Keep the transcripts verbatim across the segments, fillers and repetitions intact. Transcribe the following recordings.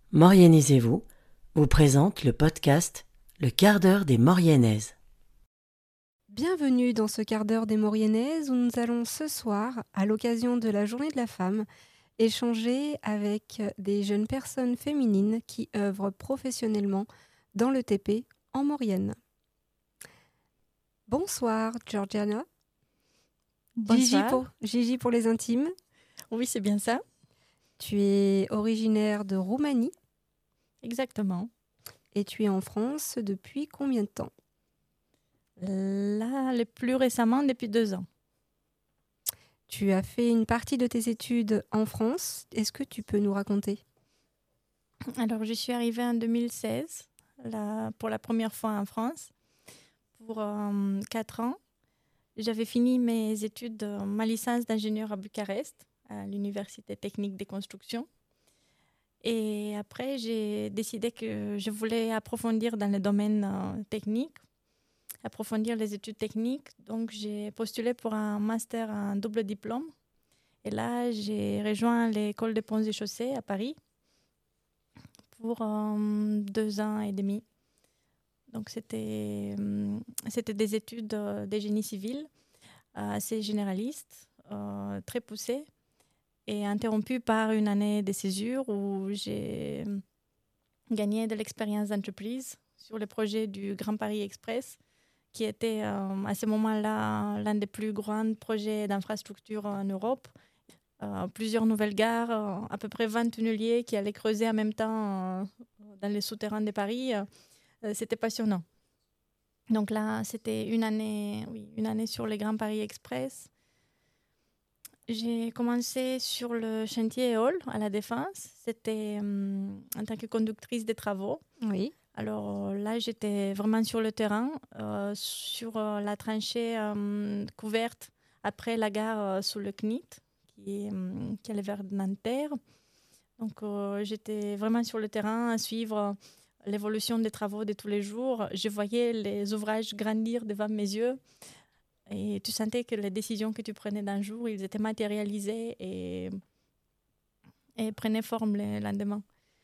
Maurianisez-vous vous présente le podcast Le quart d'heure des Mauriennaises. Bienvenue dans ce quart d'heure des Mauriennaises où nous allons ce soir, à l'occasion de la Journée de la Femme, échanger avec des jeunes personnes féminines qui œuvrent professionnellement dans le T P en Maurienne. Bonsoir Georgiana. Gigi Bonsoir. pour, Gigi pour les intimes. Oui, c'est bien ça. Tu es originaire de Roumanie Exactement. et tu es en France depuis combien de temps ? Là, le plus récemment, depuis deux ans. Tu as fait une partie de tes études en France. Est-ce que tu peux nous raconter ? Alors, je suis arrivée en deux mille seize, là, pour la première fois en France, pour euh, quatre ans. J'avais fini mes études, euh, ma licence d'ingénieur à Bucarest, à l'Université technique des constructions. Et après, j'ai décidé que je voulais approfondir dans le domaine euh, technique, approfondir les études techniques. Donc, j'ai postulé pour un master en double diplôme. Et là, j'ai rejoint l'école des ponts et chaussées à Paris pour euh, deux ans et demi. Donc, c'était, euh, c'était des études euh, de génie civil euh, assez généralistes, euh, très poussées, et interrompues par une année de césure où j'ai gagné de l'expérience d'entreprise sur le projet du Grand Paris Express, qui était euh, à ce moment-là l'un des plus grands projets d'infrastructure en Europe. Euh, plusieurs nouvelles gares, euh, à peu près vingt tunneliers qui allaient creuser en même temps euh, dans les souterrains de Paris. Euh, c'était passionnant. Donc là, c'était une année, oui, une année sur le Grand Paris Express. J'ai commencé sur le chantier Éole à La Défense. C'était euh, en tant que conductrice des travaux. Oui. Alors là, j'étais vraiment sur le terrain, euh, sur euh, la tranchée euh, couverte après la gare euh, sous le C N I T, qui est, euh, qui est le vers Nanterre. Donc euh, j'étais vraiment sur le terrain à suivre l'évolution des travaux de tous les jours. Je voyais les ouvrages grandir devant mes yeux et tu sentais que les décisions que tu prenais d'un jour, ils étaient matérialisées et, et prenaient forme le lendemain.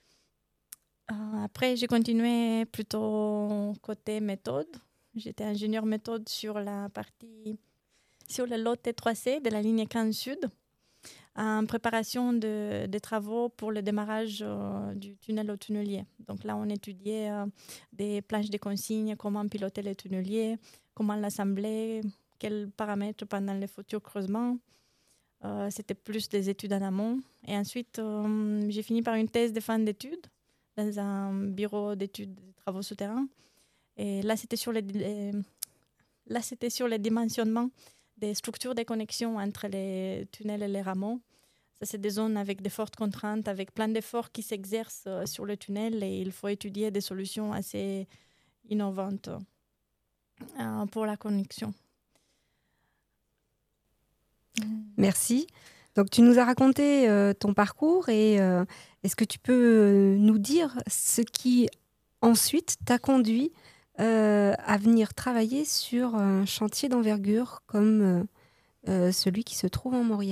Euh, après, j'ai continué plutôt côté méthode. J'étais ingénieur méthode sur la partie, sur le lot T trois C de la ligne quinze Sud, en préparation de, des travaux pour le démarrage euh, du tunnel au tunnelier. Donc là, on étudiait euh, des planches de consignes, comment piloter les tunneliers, comment l'assembler, quels paramètres pendant les futurs creusements. Euh, c'était plus des études en amont. Et ensuite, euh, j'ai fini par une thèse de fin d'études dans un bureau d'études de travaux souterrains. Et là, c'était sur les, les, là, c'était sur le dimensionnement des structures de connexion entre les tunnels et les rameaux. Ça, c'est des zones avec de fortes contraintes, avec plein d'efforts qui s'exercent euh, sur le tunnel et il faut étudier des solutions assez innovantes euh, pour la connexion. Merci. Donc, tu nous as raconté euh, ton parcours et euh, est-ce que tu peux euh, nous dire ce qui, ensuite, t'a conduit euh, à venir travailler sur un chantier d'envergure comme euh, euh, celui qui se trouve en Maurienne ?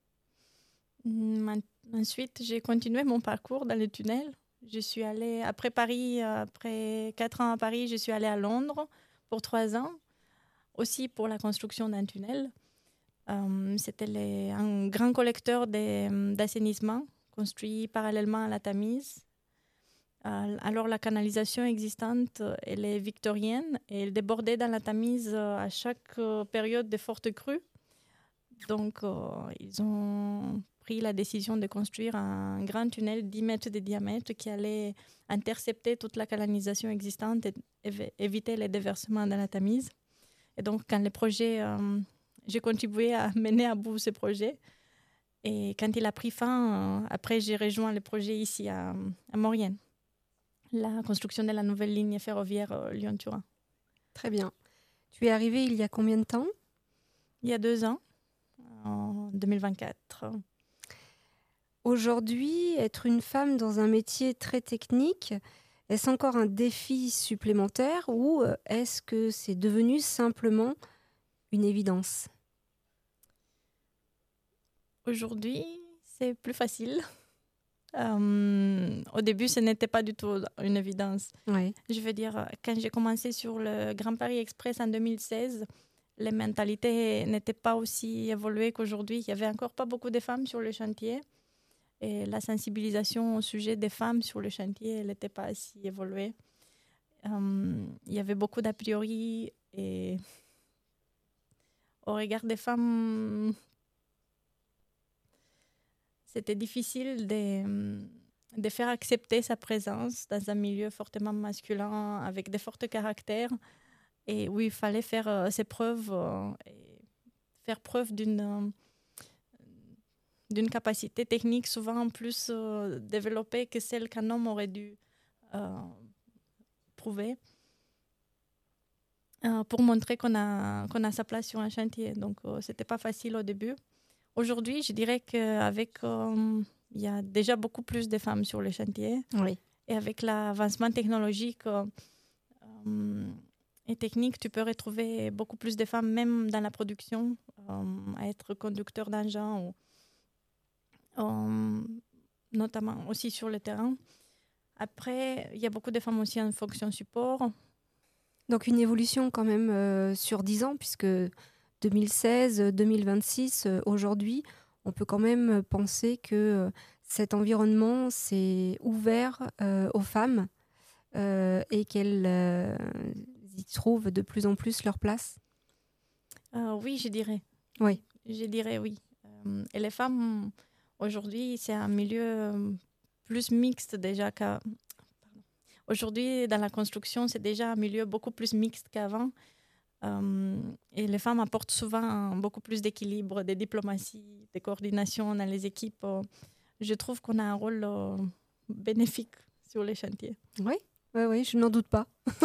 Ensuite, j'ai continué mon parcours dans les tunnels. Je suis allée, après Paris, après quatre ans à Paris, je suis allée à Londres pour trois ans, aussi pour la construction d'un tunnel. Euh, c'était les, un grand collecteur de, d'assainissement construit parallèlement à la Tamise. Euh, alors la canalisation existante, elle est victorienne et elle débordait dans la Tamise à chaque euh, période de forte crue. Donc euh, ils ont pris la décision de construire un grand tunnel de dix mètres de diamètre qui allait intercepter toute la canalisation existante et év- éviter les déversements dans la Tamise. Et donc quand le projet... Euh, J'ai contribué à mener à bout ce projet. Et quand il a pris fin, euh, après, j'ai rejoint le projet ici à, à Maurienne, la construction de la nouvelle ligne ferroviaire euh, Lyon-Turin. Très bien. Tu es arrivée il y a combien de temps ? Il y a deux ans, en deux mille vingt-quatre. Aujourd'hui, être une femme dans un métier très technique, est-ce encore un défi supplémentaire ou est-ce que c'est devenu simplement une évidence ? Aujourd'hui, c'est plus facile. Euh, au début, ce n'était pas du tout une évidence. Ouais. Je veux dire, quand j'ai commencé sur le Grand Paris Express en deux mille seize, les mentalités n'étaient pas aussi évoluées qu'aujourd'hui. Il n'y avait encore pas beaucoup de femmes sur le chantier. Et la sensibilisation au sujet des femmes sur le chantier, elle n'était pas si évoluée. Um, il y avait beaucoup d'a priori et au regard des femmes, c'était difficile de, de faire accepter sa présence dans un milieu fortement masculin avec de forts caractères et où il fallait faire euh, ses preuves euh, et faire preuve d'une, euh, d'une capacité technique souvent plus euh, développée que celle qu'un homme aurait dû euh, prouver euh, pour montrer qu'on a, qu'on a sa place sur un chantier. Donc, euh, ce n'était pas facile au début. Aujourd'hui, je dirais qu'avec, euh, il y a déjà beaucoup plus de femmes sur les chantiers. Oui. Et avec l'avancement technologique euh, euh, et technique, tu peux retrouver beaucoup plus de femmes, même dans la production, euh, à être conducteur d'engin, ou, euh, notamment aussi sur le terrain. Après, il y a beaucoup de femmes aussi en fonction support. Donc une évolution quand même euh, sur dix ans, puisque deux mille seize, deux mille vingt-six, euh, aujourd'hui, on peut quand même penser que euh, cet environnement s'est ouvert euh, aux femmes euh, et qu'elles euh, y trouvent de plus en plus leur place. Euh, oui, je dirais. Oui. Je dirais oui. Euh, et les femmes, aujourd'hui, c'est un milieu plus mixte déjà qu'à... Aujourd'hui, dans la construction, c'est déjà un milieu beaucoup plus mixte qu'avant. Euh, et les femmes apportent souvent beaucoup plus d'équilibre, de diplomatie, de coordination dans les équipes. Je trouve qu'on a un rôle euh, bénéfique sur les chantiers. Oui, oui, oui, je n'en doute pas.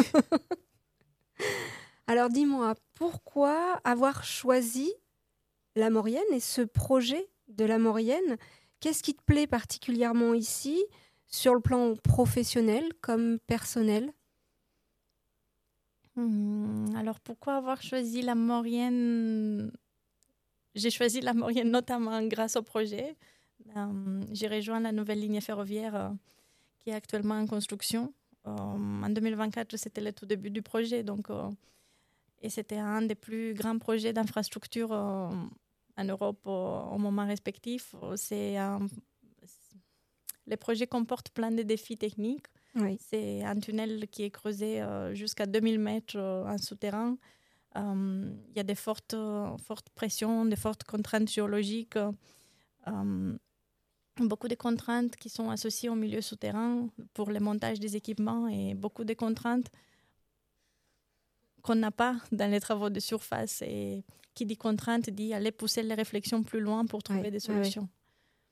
Alors dis-moi, pourquoi avoir choisi la Maurienne et ce projet de la Maurienne? Qu'est-ce qui te plaît particulièrement ici, sur le plan professionnel comme personnel? Hum, alors, pourquoi avoir choisi la Maurienne? J'ai choisi la Maurienne notamment grâce au projet. Euh, j'ai rejoint la nouvelle ligne ferroviaire euh, qui est actuellement en construction. Euh, en deux mille vingt-quatre, c'était le tout début du projet. Donc, euh, et c'était un des plus grands projets d'infrastructure euh, en Europe euh, au moment respectif. C'est un... Les projets comportent plein de défis techniques. Oui. C'est un tunnel qui est creusé euh, jusqu'à deux mille mètres euh, en souterrain. Il euh, y a des fortes, euh, fortes pressions, des fortes contraintes géologiques, euh, beaucoup de contraintes qui sont associées au milieu souterrain pour le montage des équipements et beaucoup de contraintes qu'on n'a pas dans les travaux de surface. Et qui dit contrainte dit aller pousser les réflexions plus loin pour trouver oui. des solutions. Oui.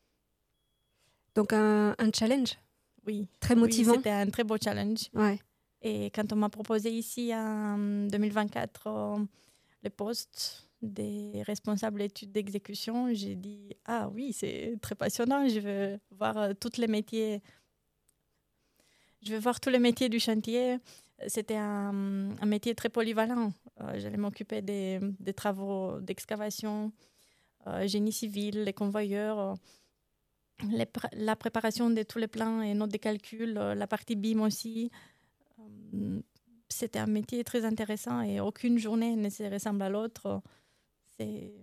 Donc un, un challenge. Oui. Très motivant. Oui, c'était un très beau challenge. Ouais. Et quand on m'a proposé ici en deux mille vingt-quatre euh, le poste des responsables études d'exécution, j'ai dit « Ah oui, c'est très passionnant, je veux voir euh, tous les métiers. Je veux voir tous les métiers du chantier. » C'était un, un métier très polyvalent. Euh, j'allais m'occuper des, des travaux d'excavation, euh, génie civil, les convoyeurs, euh, les pr- la préparation de tous les plans et notes de calcul, euh, la partie B I M aussi. C'était un métier très intéressant et aucune journée ne se ressemble à l'autre. C'est...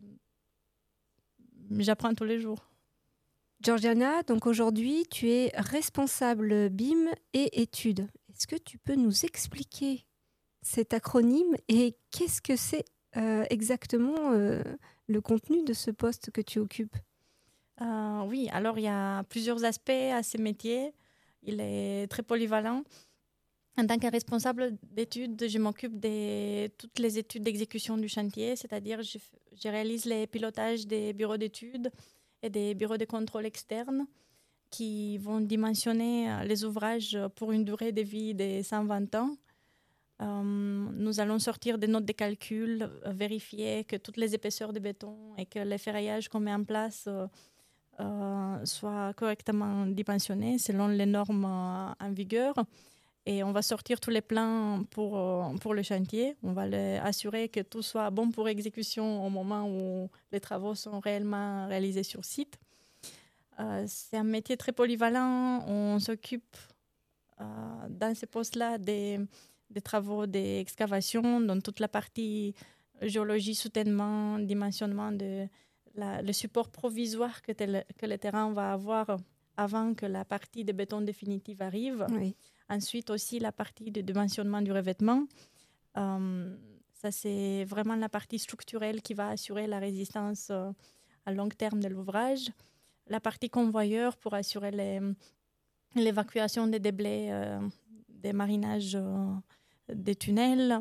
J'apprends tous les jours. Georgiana, donc aujourd'hui, tu es responsable B I M et études. Est-ce que tu peux nous expliquer cet acronyme et qu'est-ce que c'est euh, exactement euh, le contenu de ce poste que tu occupes? euh, Oui, alors il y a plusieurs aspects à ce métier. Il est très polyvalent. En tant que responsable d'études, je m'occupe de toutes les études d'exécution du chantier, c'est-à-dire je, je réalise les pilotages des bureaux d'études et des bureaux de contrôle externes qui vont dimensionner les ouvrages pour une durée de vie de cent vingt ans. Euh, nous allons sortir des notes de calcul, vérifier que toutes les épaisseurs de béton et que les ferraillages qu'on met en place euh, euh, soient correctement dimensionnés selon les normes euh, en vigueur. Et on va sortir tous les plans pour, pour le chantier. On va les assurer que tout soit bon pour exécution au moment où les travaux sont réellement réalisés sur site. Euh, c'est un métier très polyvalent. On s'occupe euh, dans ces postes-là des, des travaux d'excavation, dans toute la partie géologie, soutènement, dimensionnement, de la, le support provisoire que, tel, que le terrain va avoir avant que la partie de béton définitive arrive. Oui. Ensuite aussi la partie de dimensionnement du revêtement. Euh, ça, c'est vraiment la partie structurelle qui va assurer la résistance euh, à long terme de l'ouvrage. La partie convoyeur pour assurer les, l'évacuation des déblais, euh, des marinages euh, des tunnels.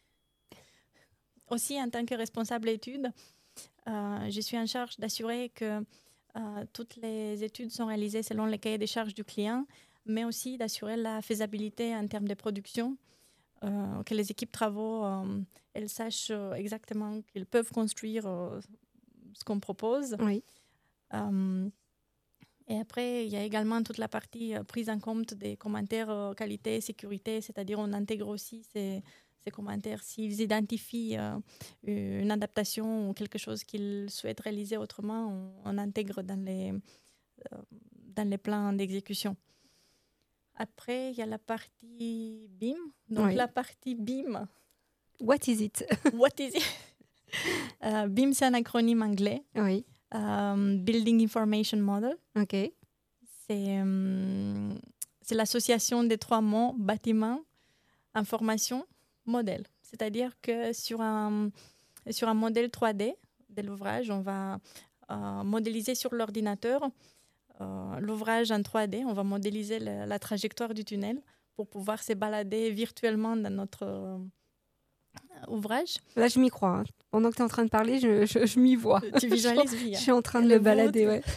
Aussi, en tant que responsable d'études, euh, je suis en charge d'assurer que euh, toutes les études sont réalisées selon les cahiers des charges du client, mais aussi d'assurer la faisabilité en termes de production, euh, que les équipes travaux euh, elles sachent exactement qu'ils peuvent construire euh, ce qu'on propose. Oui. Euh, et après, il y a également toute la partie euh, prise en compte des commentaires euh, qualité, sécurité, c'est-à-dire on intègre aussi ces, ces commentaires. S'ils identifient euh, une adaptation ou quelque chose qu'ils souhaitent réaliser autrement, on, on intègre dans les, euh, dans les plans d'exécution. Après, il y a la partie B I M. Donc, Oui. la partie B I M. What is it? What is it? euh, B I M, c'est un acronyme anglais. Oui. Euh, Building Information Model. OK. C'est, euh, c'est l'association des trois mots bâtiment, information, modèle. C'est-à-dire que sur un, sur un modèle trois D de l'ouvrage, on va euh, modéliser sur l'ordinateur euh, l'ouvrage en trois D. On va modéliser la, la trajectoire du tunnel pour pouvoir se balader virtuellement dans notre euh, ouvrage. Là, je m'y crois. Hein. Pendant que tu es en train de parler, je, je, je m'y vois. Tu visualises bien. Je suis en train de le balader, ouais.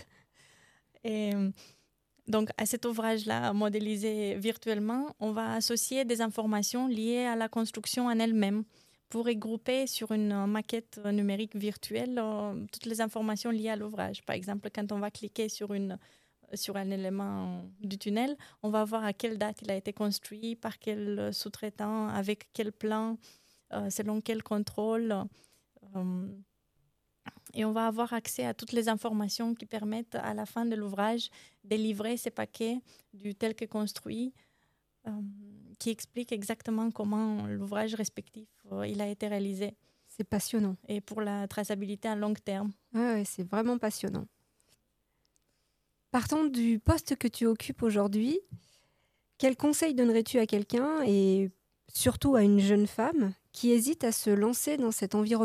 Et donc, à cet ouvrage-là, modélisé virtuellement, on va associer des informations liées à la construction en elle-même pour regrouper sur une maquette numérique virtuelle euh, toutes les informations liées à l'ouvrage. Par exemple, quand on va cliquer sur, une, sur un élément du tunnel, on va voir à quelle date il a été construit, par quel sous-traitant, avec quel plan, euh, selon quel contrôle. Euh, Et on va avoir accès à toutes les informations qui permettent à la fin de l'ouvrage de livrer ces paquets du tel que construit, euh, qui expliquent exactement comment l'ouvrage respectif euh, il a été réalisé. C'est passionnant. Et pour la traçabilité à long terme. Ouais, ouais, c'est vraiment passionnant. Partant du poste que tu occupes aujourd'hui, quel conseil donnerais-tu à quelqu'un et surtout à une jeune femme qui hésite à se lancer dans cet environnement ?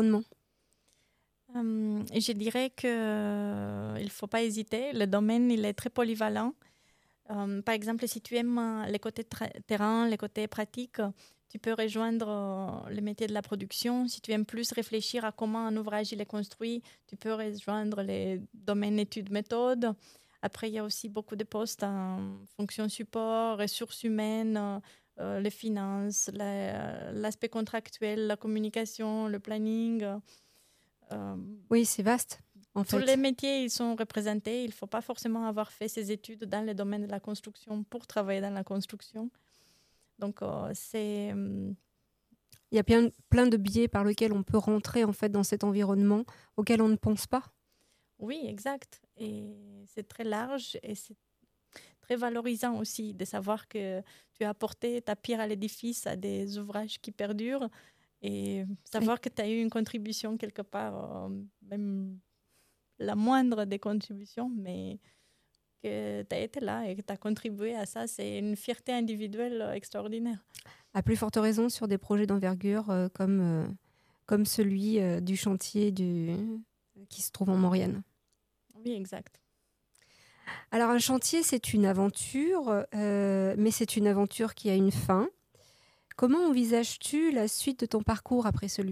Euh, je dirais qu'il euh, ne faut pas hésiter. Le domaine il est très polyvalent. Euh, par exemple, si tu aimes les côtés tra- terrain, les côtés pratiques, tu peux rejoindre euh, le métier de la production. Si tu aimes plus réfléchir à comment un ouvrage il est construit, tu peux rejoindre les domaines études méthodes. Après, il y a aussi beaucoup de postes en fonction support, ressources humaines, euh, les finances, la, l'aspect contractuel, la communication, le planning. Euh, oui, c'est vaste. En Tous fait. les métiers ils sont représentés. Il ne faut pas forcément avoir fait ses études dans le domaine de la construction pour travailler dans la construction. Donc, euh, c'est... Euh... Il y a plein, plein de biais par lesquels on peut rentrer en fait, dans cet environnement auquel on ne pense pas. Oui, exact. Et c'est très large et c'est très valorisant aussi de savoir que tu as apporté ta pierre à l'édifice à des ouvrages qui perdurent et savoir oui. que tu as eu une contribution quelque part, euh, même la moindre des contributions, mais que tu as été là et que tu as contribué à ça, c'est une fierté individuelle extraordinaire. À plus forte raison sur des projets d'envergure euh, comme, euh, comme celui euh, du chantier du... qui se trouve en Maurienne. Oui, exact. Alors un chantier, c'est une aventure, euh, mais c'est une aventure qui a une fin. Comment envisages-tu la suite de ton parcours après celui-ci ?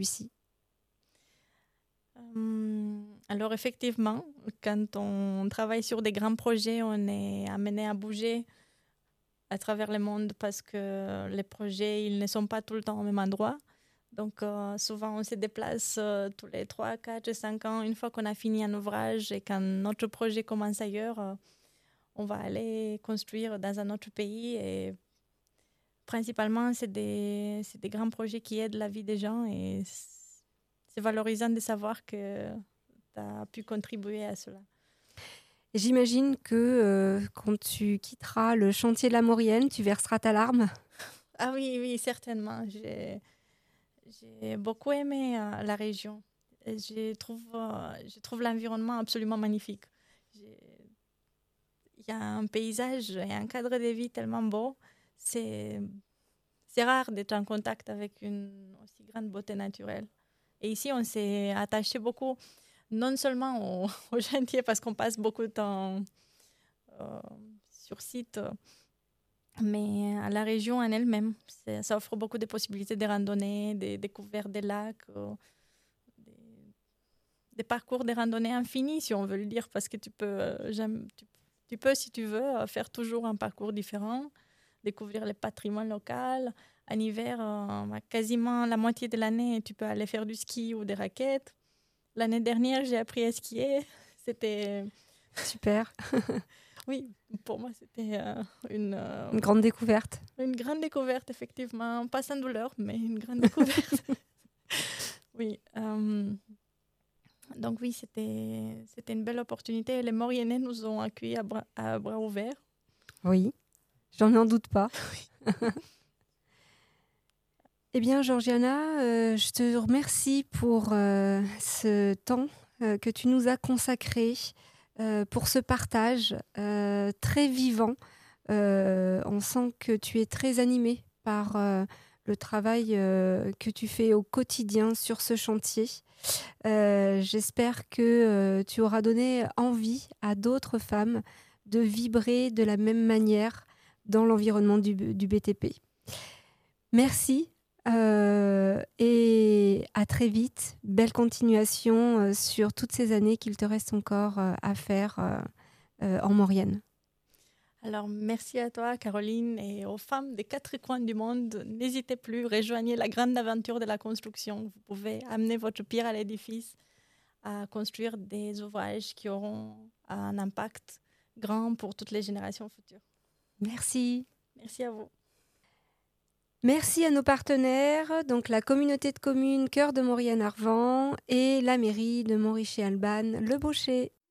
Hum, alors effectivement, quand on travaille sur des grands projets, on est amené à bouger à travers le monde parce que les projets, ils ne sont pas tout le temps au même endroit. Donc euh, souvent, on se déplace euh, tous les trois, quatre, cinq ans. Une fois qu'on a fini un ouvrage et qu'un autre projet commence ailleurs, euh, on va aller construire dans un autre pays. Et principalement, c'est des, c'est des grands projets qui aident la vie des gens et c'est valorisant de savoir que tu as pu contribuer à cela. Et j'imagine que euh, quand tu quitteras le chantier de la Maurienne, tu verseras ta larme. Ah oui, oui, certainement. J'ai, j'ai beaucoup aimé euh, la région. Et je trouve, euh, je trouve l'environnement absolument magnifique. J'ai- Il y a un paysage et un cadre de vie tellement beau. C'est, c'est rare d'être en contact avec une aussi grande beauté naturelle. Et ici, on s'est attaché beaucoup, non seulement au, au chantier, parce qu'on passe beaucoup de temps euh, sur site, mais à la région en elle-même. C'est- ça offre beaucoup de possibilités de randonnée, de découverte des lacs, euh, des, des parcours de randonnée infinis, si on veut le dire, parce que tu peux, euh, jamais- tu, tu peux, si tu veux, euh, faire toujours un parcours différent, découvrir le patrimoine local. En hiver, euh, bah, quasiment la moitié de l'année, tu peux aller faire du ski ou des raquettes. L'année dernière, j'ai appris à skier. C'était, Super, oui, pour moi, c'était euh, une, euh, une grande découverte. une grande découverte, effectivement. Pas sans douleur, mais une grande découverte. Oui. euh, donc oui, c'était, c'était une belle opportunité. Les Mauriennais nous ont accueillis à bras, à bras ouverts. Oui, j'en n'en doute pas. Eh bien, Georgiana, euh, je te remercie pour euh, ce temps euh, que tu nous as consacré, euh, pour ce partage euh, très vivant. Euh, on sent que tu es très animée par euh, le travail euh, que tu fais au quotidien sur ce chantier. Euh, j'espère que euh, tu auras donné envie à d'autres femmes de vibrer de la même manière dans l'environnement du, du B T P. Merci euh, et à très vite. Belle continuation euh, sur toutes ces années qu'il te reste encore euh, à faire euh, euh, en Maurienne. Alors, merci à toi, Caroline, et aux femmes des quatre coins du monde. N'hésitez plus, rejoignez la grande aventure de la construction. Vous pouvez amener votre pierre à l'édifice, à construire des ouvrages qui auront un impact grand pour toutes les générations futures. Merci. Merci à vous. Merci à nos partenaires, donc la communauté de communes Cœur de Maurienne-Arvan et la mairie de Montrichet-Albanne, Le Baucher.